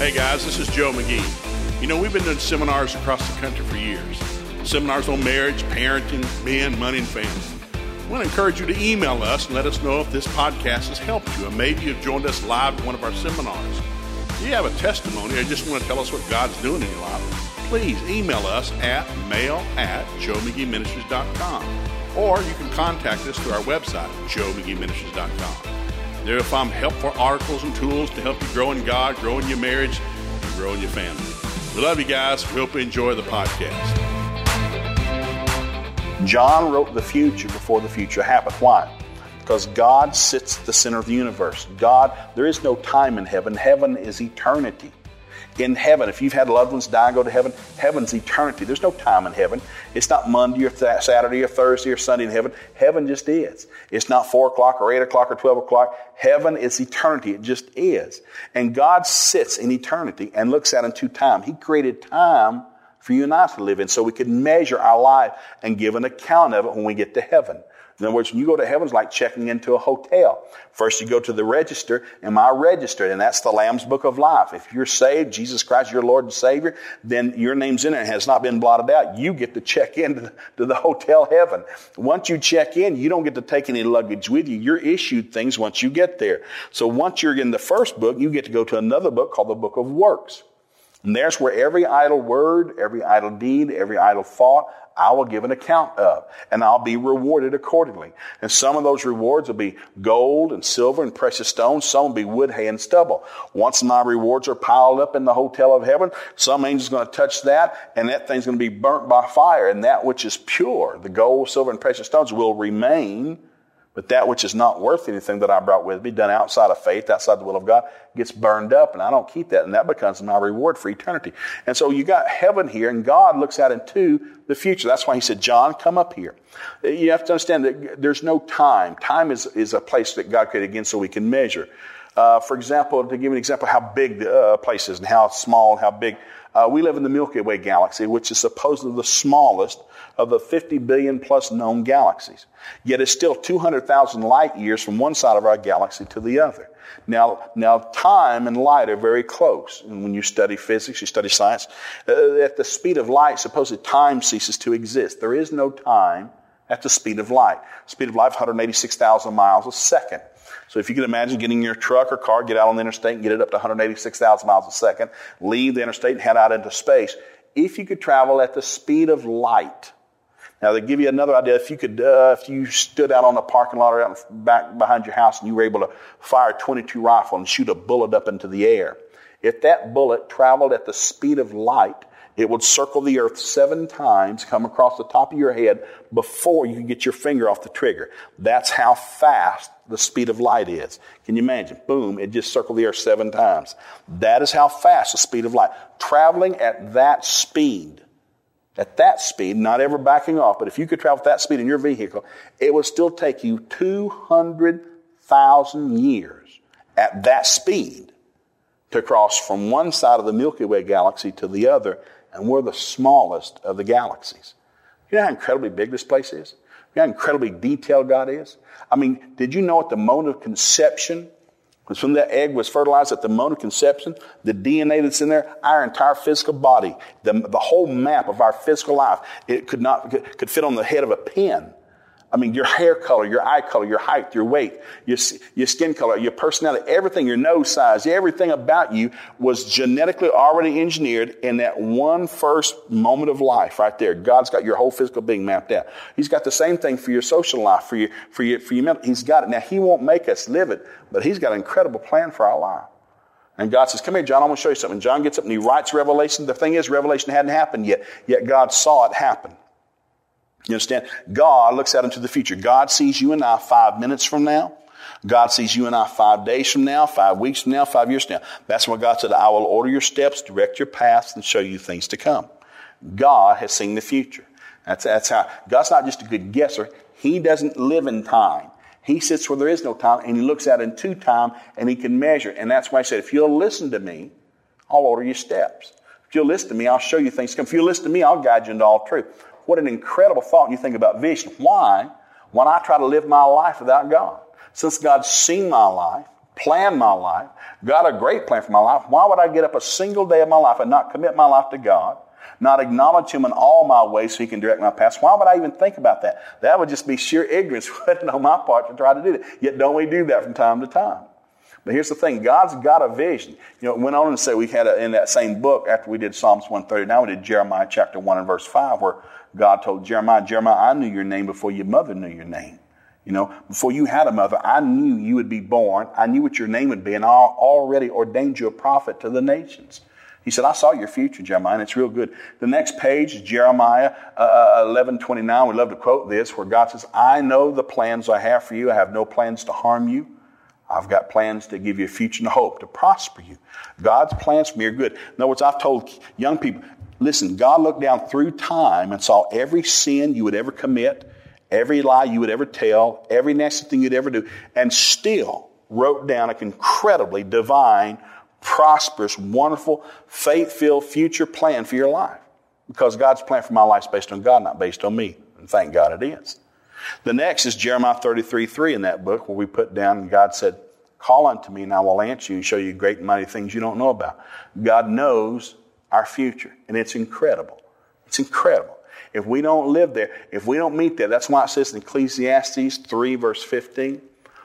Hey guys, this is Joe McGee. You know, we've been doing seminars across the country for years. Seminars on marriage, parenting, men, money, and family. I want to encourage you to email us and let us know if this podcast has helped you, and maybe you've joined us live at one of our seminars. If you have a testimony or just want to tell us what God's doing in your life, please email us at mail@joemcgeeministries.com, or you can contact us through our website, joemcgeeministries.com. There you'll find helpful articles and tools to help you grow in God, grow in your marriage, and grow in your family. We love you guys. We hope you enjoy the podcast. John wrote the future before the future happened. Why? Because God sits at the center of the universe. There is no time in heaven. Heaven is eternity. In heaven, if you've had loved ones die and go to heaven, heaven's eternity. There's no time in heaven. It's not Monday or Saturday or Thursday or Sunday in heaven. Heaven just is. It's not 4 o'clock or 8 o'clock or 12 o'clock. Heaven is eternity. It just is. And God sits in eternity and looks out into time. He created time for you and I to live in so we could measure our life and give an account of it when we get to heaven. In other words, when you go to heaven, it's like checking into a hotel. First, you go to the register. Am I registered? And that's the Lamb's Book of Life. If you're saved, Jesus Christ, your Lord and Savior, then your name's in there and has not been blotted out. You get to check into the hotel heaven. Once you check in, you don't get to take any luggage with you. You're issued things once you get there. So once you're in the first book, you get to go to another book called the Book of Works. And there's where every idle word, every idle deed, every idle thought, I will give an account of, and I'll be rewarded accordingly. And some of those rewards will be gold and silver and precious stones. Some will be wood, hay, and stubble. Once my rewards are piled up in the hotel of heaven, some angel's going to touch that, and that thing's going to be burnt by fire. And that which is pure, the gold, silver, and precious stones, will remain. But that which is not worth anything that I brought with me, done outside of faith, outside the will of God, gets burned up, and I don't keep that, and that becomes my reward for eternity. And so you got heaven here, and God looks out into the future. That's why he said, John, come up here. You have to understand that there's no time. Time is a place that God created again so we can measure. For example, to give you an example of how big the place is and how small and how big, we live in the Milky Way galaxy, which is supposedly the smallest of the 50 billion plus known galaxies. Yet it's still 200,000 light years from one side of our galaxy to the other. Now time and light are very close. And when you study physics, you study science, at the speed of light, supposedly time ceases to exist. There is no time at the speed of light. Speed of light is 186,000 miles a second. So if you can imagine getting in your truck or car, get out on the interstate and get it up to 186,000 miles a second, leave the interstate and head out into space. If you could travel at the speed of light. Now, to give you another idea, if you stood out on the parking lot or out back behind your house and you were able to fire a .22 rifle and shoot a bullet up into the air, if that bullet traveled at the speed of light, it would circle the earth 7 times, come across the top of your head before you could get your finger off the trigger. That's how fast the speed of light is. Can you imagine? Boom, it just circled the earth 7 times. That is how fast the speed of light. Traveling at that speed, not ever backing off, but if you could travel at that speed in your vehicle, it would still take you 200,000 years at that speed to cross from one side of the Milky Way galaxy to the other, and we're the smallest of the galaxies. You know how incredibly big this place is? You know how incredibly detailed God is? I mean, did you know at the moment of conception, because when that egg was fertilized at the moment of conception, the DNA that's in there, our entire physical body, the whole map of our physical life, it could fit on the head of a pin. I mean, your hair color, your eye color, your height, your weight, your skin color, your personality, everything, your nose size, everything about you was genetically already engineered in that one first moment of life right there. God's got your whole physical being mapped out. He's got the same thing for your social life, for your mental. He's got it. Now, he won't make us live it, but he's got an incredible plan for our life. And God says, come here, John, I'm going to show you something. John gets up and he writes Revelation. The thing is, Revelation hadn't happened yet God saw it happen. You understand? God looks out into the future. God sees you and I 5 minutes from now. God sees you and I 5 days from now, 5 weeks from now, 5 years from now. That's when God said, I will order your steps, direct your paths, and show you things to come. God has seen the future. That's how. God's not just a good guesser. He doesn't live in time. He sits where there is no time, and he looks out into time, and he can measure. And that's why I said, if you'll listen to me, I'll order your steps. If you'll listen to me, I'll show you things to come. If you'll listen to me, I'll guide you into all truth. What an incredible thought when you think about vision. Why? When I try to live my life without God. Since God's seen my life, planned my life, got a great plan for my life, why would I get up a single day of my life and not commit my life to God, not acknowledge Him in all my ways so He can direct my paths? Why would I even think about that? That would just be sheer ignorance on my part to try to do that. Yet don't we do that from time to time? But here's the thing. God's got a vision. You know, it went on and said we had in that same book, after we did Psalms 139, we did Jeremiah chapter 1 and verse 5, where God told Jeremiah, I knew your name before your mother knew your name. You know, before you had a mother, I knew you would be born. I knew what your name would be, and I already ordained you a prophet to the nations. He said, I saw your future, Jeremiah, and it's real good. The next page is Jeremiah 11:29. We love to quote this, where God says, I know the plans I have for you. I have no plans to harm you. I've got plans to give you a future and a hope, to prosper you. God's plans for me are good. In other words, I've told young people, listen, God looked down through time and saw every sin you would ever commit, every lie you would ever tell, every nasty thing you'd ever do, and still wrote down an incredibly divine, prosperous, wonderful, faith-filled future plan for your life. Because God's plan for my life is based on God, not based on me. And thank God it is. The next is Jeremiah 33:3 in that book, where we put down, and God said, call unto me and I will answer you and show you great and mighty things you don't know about. God knows our future, and it's incredible. It's incredible. If we don't live there, if we don't meet there, that's why it says in Ecclesiastes 3 verse 15,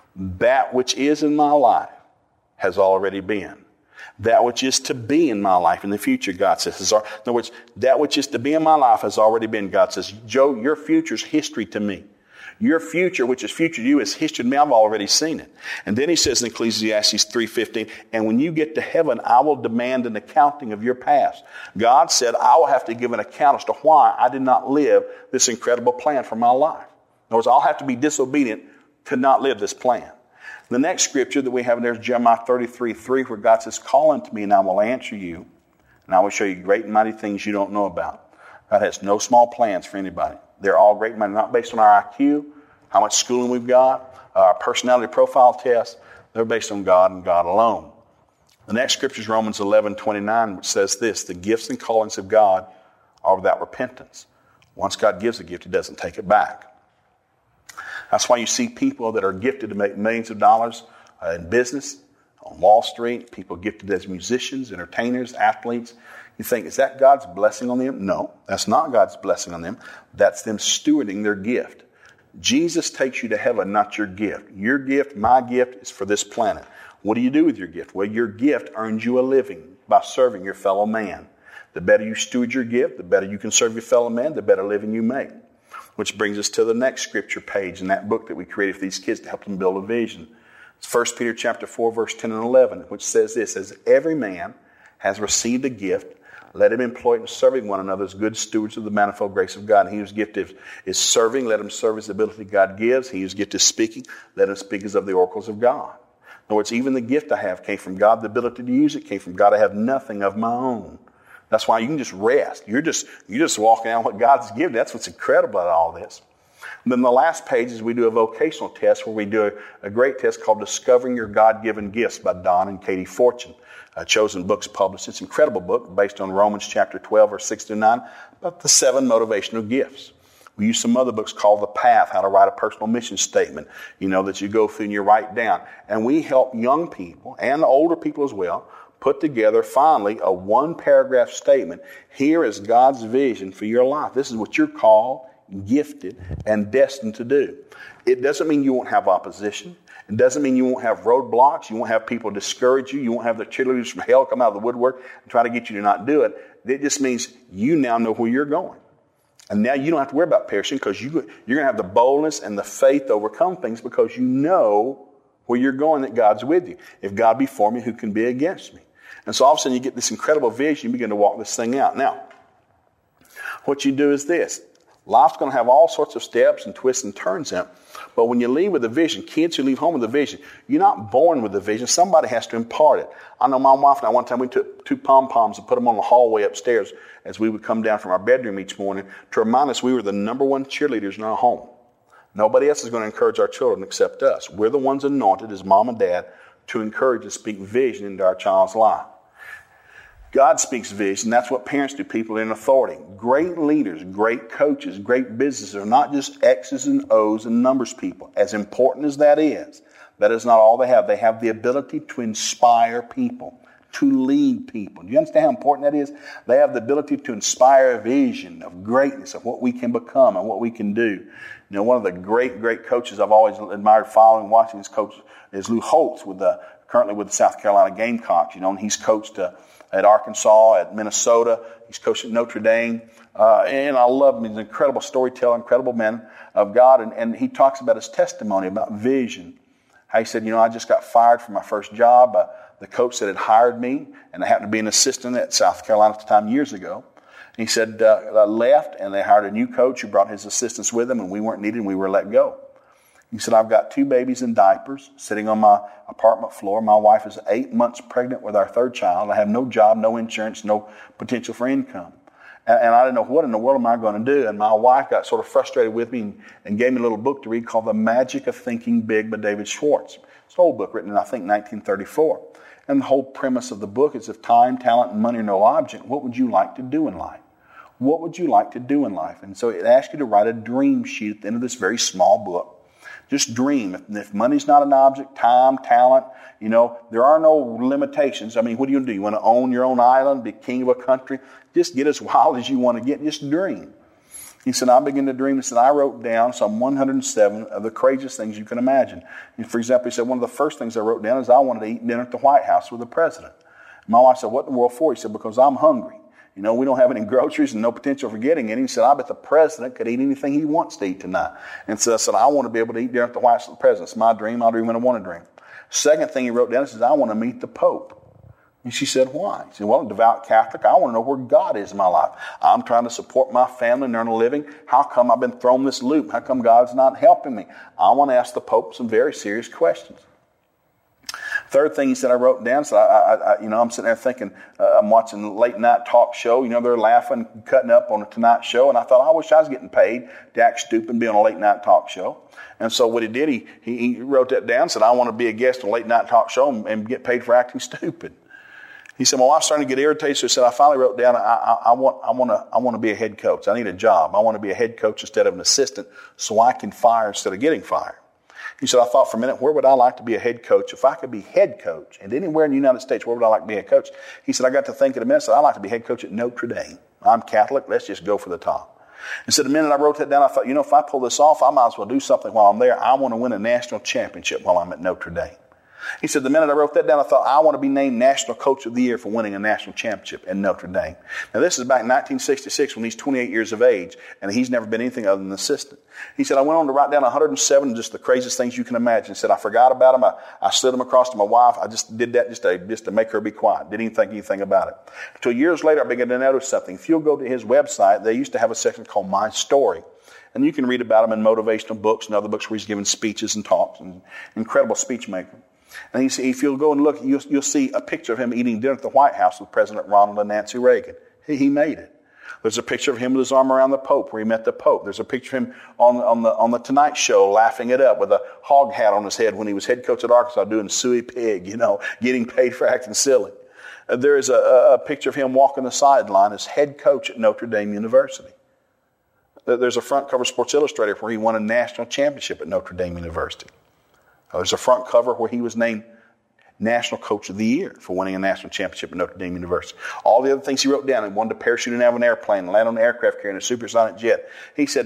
that which is in my life has already been. That which is to be in my life in the future, God says. In other words, that which is to be in my life has already been. God says, Joe, your future's history to me. Your future, which is future to you, is history to me. I've already seen it. And then he says in Ecclesiastes 3:15, and when you get to heaven, I will demand an accounting of your past. God said, I will have to give an account as to why I did not live this incredible plan for my life. In other words, I'll have to be disobedient to not live this plan. The next scripture that we have there is Jeremiah 33:3, where God says, call unto me and I will answer you, and I will show you great and mighty things you don't know about. God has no small plans for anybody. They're all great, not based on our IQ, how much schooling we've got, our personality profile test. They're based on God and God alone. The next scripture is Romans 11:29, which says this, the gifts and callings of God are without repentance. Once God gives a gift, He doesn't take it back. That's why you see people that are gifted to make millions of dollars in business, on Wall Street, people gifted as musicians, entertainers, athletes. You think, is that God's blessing on them? No, that's not God's blessing on them. That's them stewarding their gift. Jesus takes you to heaven, not your gift. Your gift, my gift, is for this planet. What do you do with your gift? Well, your gift earns you a living by serving your fellow man. The better you steward your gift, the better you can serve your fellow man, the better living you make. Which brings us to the next scripture page in that book that we created for these kids to help them build a vision. It's 1 Peter chapter 4, verse 10 and 11, which says this, as every man has received a gift, let him employ it in serving one another as good stewards of the manifold grace of God. And he whose gift is serving, let him serve as the ability God gives. He whose gift is speaking, let him speak as of the oracles of God. In other words, even the gift I have came from God. The ability to use it came from God. I have nothing of my own. That's why you can just rest. You're just walking out what God's given. That's what's incredible about all this. And then the last page is we do a vocational test where we do a great test called Discovering Your God-Given Gifts by Don and Katie Fortune. Chosen Books published. It's an incredible book based on Romans chapter 12, verse 6-9, about the 7 motivational gifts. We use some other books called The Path, how to write a personal mission statement, that you go through and you write down. And we help young people and older people as well put together finally a 1-paragraph statement. Here is God's vision for your life. This is what you're called, gifted, and destined to do. It doesn't mean you won't have opposition. It doesn't mean you won't have roadblocks. You won't have people discourage you. You won't have the cheerleaders from hell come out of the woodwork and try to get you to not do it. It just means you now know where you're going. And now you don't have to worry about perishing because you're going to have the boldness and the faith to overcome things because you know where you're going, that God's with you. If God be for me, who can be against me? And so all of a sudden you get this incredible vision. You begin to walk this thing out. Now, what you do is this. Life's going to have all sorts of steps and twists and turns in it. But when you leave with a vision, kids who leave home with a vision, you're not born with a vision. Somebody has to impart it. I know my wife and I, one time we took 2 pom-poms and put them on the hallway upstairs as we would come down from our bedroom each morning to remind us we were the number 1 cheerleaders in our home. Nobody else is going to encourage our children except us. We're the ones anointed as mom and dad to encourage and speak vision into our child's life. God speaks vision. That's what parents do, people in authority. Great leaders, great coaches, great businesses are not just X's and O's and numbers people. As important as that is, That is not all they have. They have the ability to inspire people, to lead people. Do you understand how important that is? They have the ability to inspire a vision of greatness, of what we can become and what we can do. You know, one of the great coaches I've always admired following, watching this coach is Lou Holtz, currently with the South Carolina Gamecocks. You know, and he's coached at Arkansas, at Minnesota. He's coached at Notre Dame. And I love him. He's an incredible storyteller, incredible man of God. And he talks about his testimony, about vision. How he said, you know, I just got fired from my first job. The coach that had hired me, and I happened to be an assistant at South Carolina at the time years ago. He said, I left, and they hired a new coach who brought his assistants with him, and we weren't needed, and we were let go. He said, I've got 2 babies in diapers sitting on my apartment floor. My wife is 8 months pregnant with our 3rd child. I have no job, no insurance, no potential for income. And I didn't know what in the world am I going to do. And my wife got sort of frustrated with me and gave me a little book to read called The Magic of Thinking Big by David Schwartz. It's an old book written in, I think, 1934. And the whole premise of the book is if time, talent, and money are no object, what would you like to do in life? What would you like to do in life? And so it asks you to write a dream sheet at the end of this very small book. Just dream. If money's not an object, time, talent, you know, there are no limitations. I mean, what do? You want to own your own island, be king of a country? Just get as wild as you want to get. Just dream. He said, I began to dream. He said, I wrote down some 107 of the craziest things you can imagine. And for example, he said, one of the first things I wrote down is I wanted to eat dinner at the White House with the president. My wife said, what in the world for? He said, because I'm hungry. You know, we don't have any groceries and no potential for getting any. He said, I bet the president could eat anything he wants to eat tonight. And so I said, I want to be able to eat dinner at the White House with the president. It's my dream. I'll dream when I want to dream. Second thing he wrote down, he says, I want to meet the Pope. And she said, why? He said, well, I'm a devout Catholic. I want to know where God is in my life. I'm trying to support my family and earn a living. How come I've been thrown this loop? How come God's not helping me? I want to ask the Pope some very serious questions. Third thing he said I wrote down, so I'm sitting there thinking, I'm watching a late night talk show. You know, they're laughing, cutting up on a Tonight Show. And I thought, I wish I was getting paid to act stupid and be on a late night talk show. And so what he did, he wrote that down, said, I want to be a guest on a late night talk show and get paid for acting stupid. He said, my wife's starting to get irritated. So he said, I finally wrote down, I want to be a head coach. I need a job. I want to be a head coach instead of an assistant so I can fire instead of getting fired. He said, I thought for a minute, where would I like to be a head coach? If I could be head coach, and anywhere in the United States, where would I like to be a coach? He said, I got to thinking a minute, I'd like to be head coach at Notre Dame. I'm Catholic. Let's just go for the top. And so the minute I wrote that down, I thought, if I pull this off, I might as well do something while I'm there. I want to win a national championship while I'm at Notre Dame. He said, the minute I wrote that down, I thought, I want to be named National Coach of the Year for winning a national championship in Notre Dame. Now, this is back in 1966 when he's 28 years of age, and he's never been anything other than an assistant. He said, I went on to write down 107, just the craziest things you can imagine. He said, I forgot about them. I slid them across to my wife. I just did that just to make her be quiet. Didn't even think anything about it. Until years later, I began to notice something. If you'll go to his website, they used to have a section called My Story. And you can read about him in motivational books and other books where he's giving speeches and talks, and incredible speech maker. And if you'll go and look, you'll see a picture of him eating dinner at the White House with President Ronald and Nancy Reagan. He made it. There's a picture of him with his arm around the Pope where he met the Pope. There's a picture of him on the Tonight Show laughing it up with a hog hat on his head when he was head coach at Arkansas doing Suey Pig, getting paid for acting silly. There is a picture of him walking the sideline as head coach at Notre Dame University. There's a front cover Sports Illustrated where he won a national championship at Notre Dame University. There's a front cover where he was named National Coach of the Year for winning a national championship at Notre Dame University. All the other things he wrote down, he wanted to parachute and have an airplane, land on an aircraft carrier in a supersonic jet. He said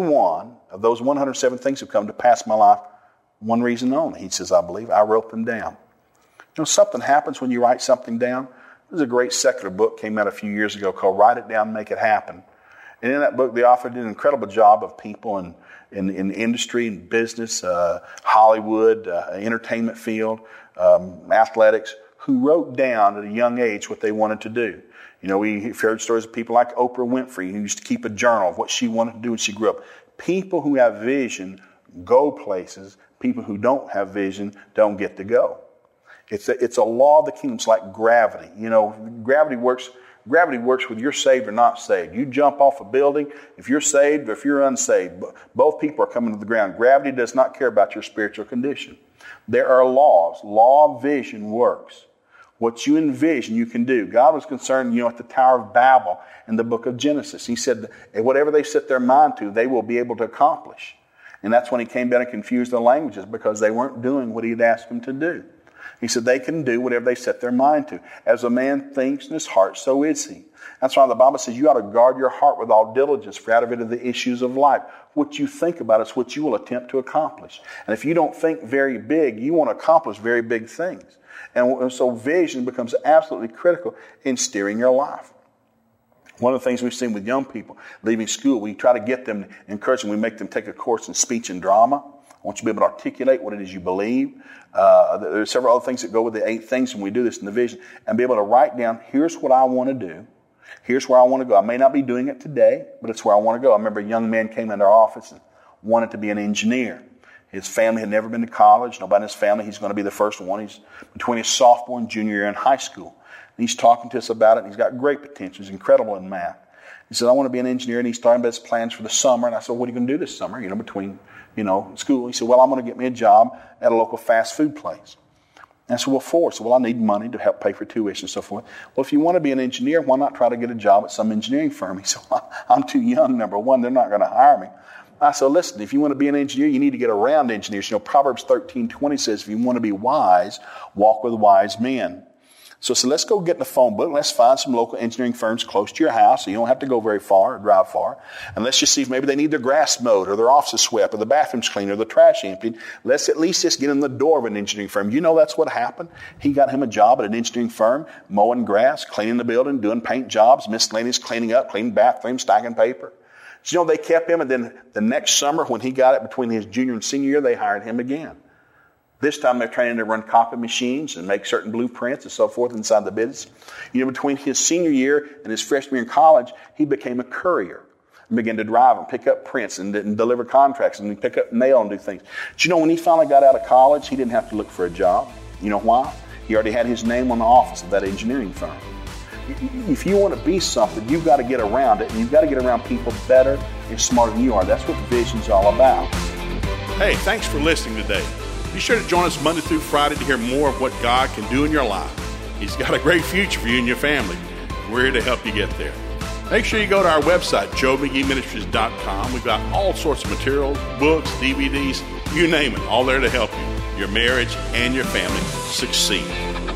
91 of those 107 things have come to pass in my life, one reason only. He says, I believe, I wrote them down. Something happens when you write something down. There's a great secular book came out a few years ago called Write It Down, Make It Happen. And in that book, the author did an incredible job of people in industry and business, Hollywood, entertainment field, athletics, who wrote down at a young age what they wanted to do. We've heard stories of people like Oprah Winfrey, who used to keep a journal of what she wanted to do when she grew up. People who have vision go places. People who don't have vision don't get to go. It's a law of the kingdom. It's like gravity. Gravity works whether you're saved or not saved. You jump off a building, if you're saved or if you're unsaved, both people are coming to the ground. Gravity does not care about your spiritual condition. There are laws. Law of vision works. What you envision, you can do. God was concerned, at the Tower of Babel in the book of Genesis. He said, whatever they set their mind to, they will be able to accomplish. And that's when he came down and confused the languages because they weren't doing what he'd asked them to do. He said they can do whatever they set their mind to. As a man thinks in his heart, so is he. That's why the Bible says you ought to guard your heart with all diligence, for out of it are the issues of life. What you think about is what you will attempt to accomplish. And if you don't think very big, you won't accomplish very big things. And so vision becomes absolutely critical in steering your life. One of the things we've seen with young people leaving school, we try to get them, encourage them, we make them take a course in speech and drama. I want you to be able to articulate what it is you believe. There are several other things that go with the 8 things, and we do this in the vision, and be able to write down, here's what I want to do. Here's where I want to go. I may not be doing it today, but it's where I want to go. I remember a young man came into our office and wanted to be an engineer. His family had never been to college. Nobody in his family. He's going to be the first one. He's between his sophomore and junior year in high school. And he's talking to us about it, and he's got great potential. He's incredible in math. He said, I want to be an engineer, and he's talking about his plans for the summer. And I said, what are you going to do this summer, between, school? He said, well, I'm going to get me a job at a local fast food place. And I said, well, for? So, I need money to help pay for tuition and so forth. Well, if you want to be an engineer, why not try to get a job at some engineering firm? He said, well, I'm too young, number one. They're not going to hire me. I said, listen, if you want to be an engineer, you need to get around engineers. Proverbs 13:20 says, if you want to be wise, walk with wise men. So let's go get in the phone book. Let's find some local engineering firms close to your house so you don't have to go very far or drive far. And let's just see if maybe they need their grass mowed or their offices swept or the bathrooms cleaned or the trash emptied. Let's at least just get in the door of an engineering firm. That's what happened. He got him a job at an engineering firm, mowing grass, cleaning the building, doing paint jobs, miscellaneous cleaning up, cleaning bathrooms, stacking paper. So, they kept him, and then the next summer when he got it between his junior and senior year, they hired him again. This time they're training to run copy machines and make certain blueprints and so forth inside the business. Between his senior year and his freshman year in college, he became a courier and began to drive and pick up prints and deliver contracts and pick up mail and do things. But when he finally got out of college, he didn't have to look for a job. You know why? He already had his name on the office of that engineering firm. If you want to be something, you've got to get around it, and you've got to get around people better and smarter than you are. That's what vision's all about. Hey, thanks for listening today. Be sure to join us Monday through Friday to hear more of what God can do in your life. He's got a great future for you and your family. We're here to help you get there. Make sure you go to our website, joemcgeeministries.com. We've got all sorts of materials, books, DVDs, you name it, all there to help you, your marriage, and your family succeed.